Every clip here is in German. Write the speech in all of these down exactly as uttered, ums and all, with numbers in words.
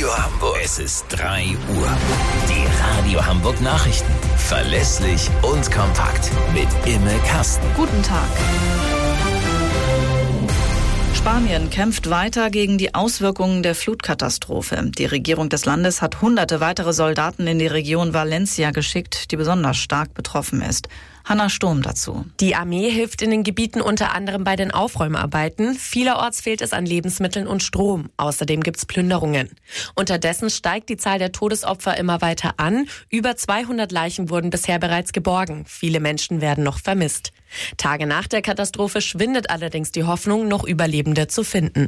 Radio Hamburg. Es ist drei Uhr. Die Radio Hamburg Nachrichten. Verlässlich und kompakt. Mit Imme Kasten. Guten Tag. Spanien kämpft weiter gegen die Auswirkungen der Flutkatastrophe. Die Regierung des Landes hat hunderte weitere Soldaten in die Region Valencia geschickt, die besonders stark betroffen ist. Hanna Sturm dazu. Die Armee hilft in den Gebieten unter anderem bei den Aufräumarbeiten. Vielerorts fehlt es an Lebensmitteln und Strom. Außerdem gibt es Plünderungen. Unterdessen steigt die Zahl der Todesopfer immer weiter an. Über zweihundert Leichen wurden bisher bereits geborgen. Viele Menschen werden noch vermisst. Tage nach der Katastrophe schwindet allerdings die Hoffnung, noch Überlebende zu finden.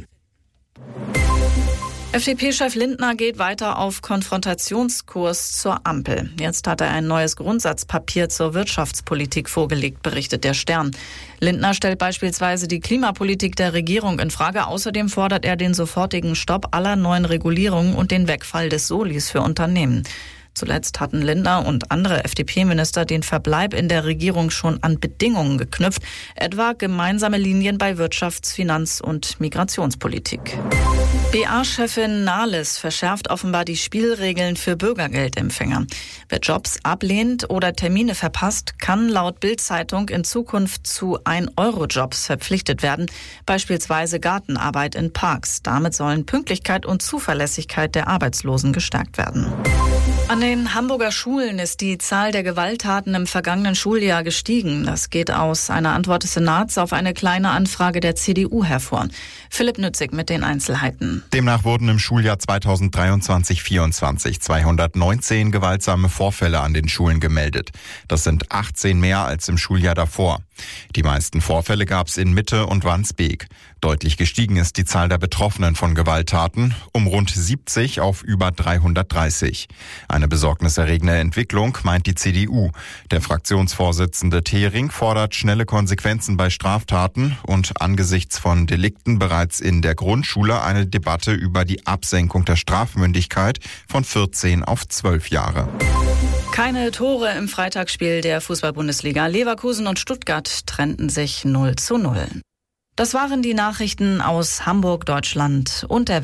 F D P-Chef Lindner geht weiter auf Konfrontationskurs zur Ampel. Jetzt hat er ein neues Grundsatzpapier zur Wirtschaftspolitik vorgelegt, berichtet der Stern. Lindner stellt beispielsweise die Klimapolitik der Regierung in Frage. Außerdem fordert er den sofortigen Stopp aller neuen Regulierungen und den Wegfall des Solis für Unternehmen. Zuletzt hatten Lindner und andere F D P-Minister den Verbleib in der Regierung schon an Bedingungen geknüpft, etwa gemeinsame Linien bei Wirtschafts-, Finanz- und Migrationspolitik. B A-Chefin Nahles verschärft offenbar die Spielregeln für Bürgergeldempfänger. Wer Jobs ablehnt oder Termine verpasst, kann laut Bild-Zeitung in Zukunft zu ein Euro Jobs verpflichtet werden, beispielsweise Gartenarbeit in Parks. Damit sollen Pünktlichkeit und Zuverlässigkeit der Arbeitslosen gestärkt werden. An den Hamburger Schulen ist die Zahl der Gewalttaten im vergangenen Schuljahr gestiegen. Das geht aus einer Antwort des Senats auf eine kleine Anfrage der C D U hervor. Philipp Nützig mit den Einzelheiten. Demnach wurden im Schuljahr zweitausenddreiundzwanzig vierundzwanzig zweihundertneunzehn gewaltsame Vorfälle an den Schulen gemeldet. Das sind achtzehn mehr als im Schuljahr davor. Die meisten Vorfälle gab es in Mitte und Wandsbek. Deutlich gestiegen ist die Zahl der Betroffenen von Gewalttaten um rund siebzig auf über dreihundertdreißig. Eine besorgniserregende Entwicklung, meint die C D U. Der Fraktionsvorsitzende Thering fordert schnelle Konsequenzen bei Straftaten und angesichts von Delikten bereits in der Grundschule eine Debatte über die Absenkung der Strafmündigkeit von vierzehn auf zwölf Jahre. Keine Tore im Freitagsspiel der Fußball-Bundesliga. Leverkusen und Stuttgart trennten sich null zu null. Das waren die Nachrichten aus Hamburg, Deutschland und der